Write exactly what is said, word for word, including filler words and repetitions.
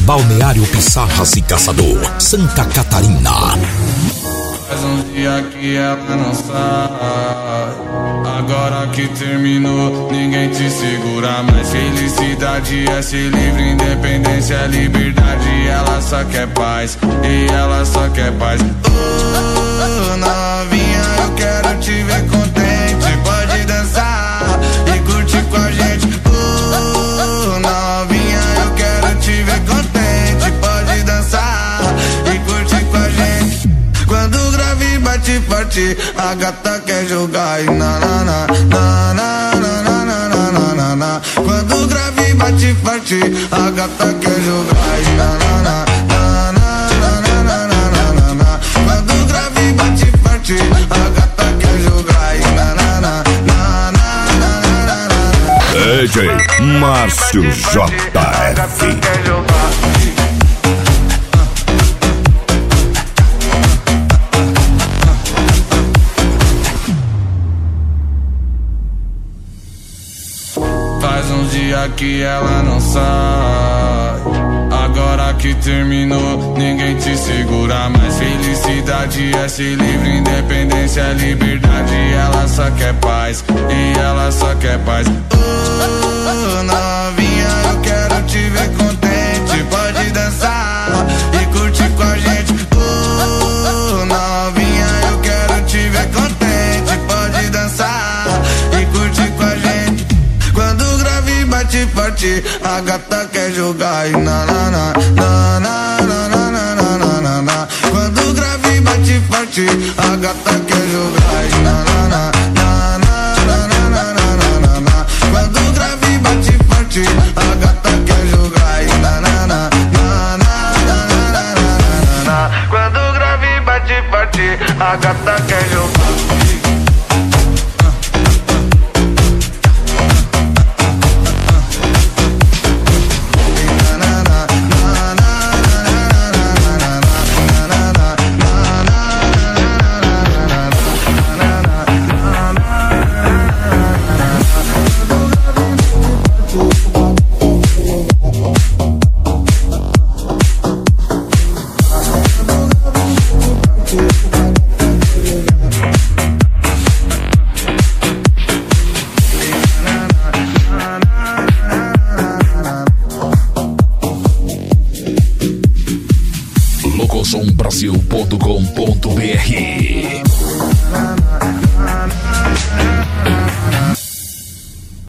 Balneário Pissarras e Caçador, Santa Catarina. Faz um dia que ela não sai. Agora que terminou, ninguém te segura mais. Felicidade é ser livre, independência é liberdade. Ela só quer paz, e ela só quer paz. Oh, novinha, eu quero te ver contente. Pode dançar e curtir com a gente. Oh, novinha, eu quero te ver contente. Pode dançar e curtir com a gente. Quando o grave bate forte, a gata quer jogar. E na na na na na na na na na na na. Quando o grave bate forte, a gata quer jogar. E na na na na na na na na na na. Quando o grave bate forte, a gata quer jogar. E na na na na na na na. D J Márcio J F. Faz uns dias que ela não sai. Agora que terminou, ninguém te segura mais. Felicidade é ser livre, independência é liberdade. Ela só quer paz, e ela só quer paz. Oh, novinha, eu quero te ver contente. Pode dançar e curtir com a gente. Oh, novinha, eu quero te ver contente. Pode dançar e curtir com a gente. Quando o grave bate forte, a gata quer jogar. E na na na na na na na na na na na. Quando o grave bate forte, a gata quer jogar. E na na na na na na na na na na. Quando o grave bate forte, a gata quer jogar. E na na na na na na na na. Quando o grave bate forte, a gata quer jogar. locosom brasil ponto com ponto br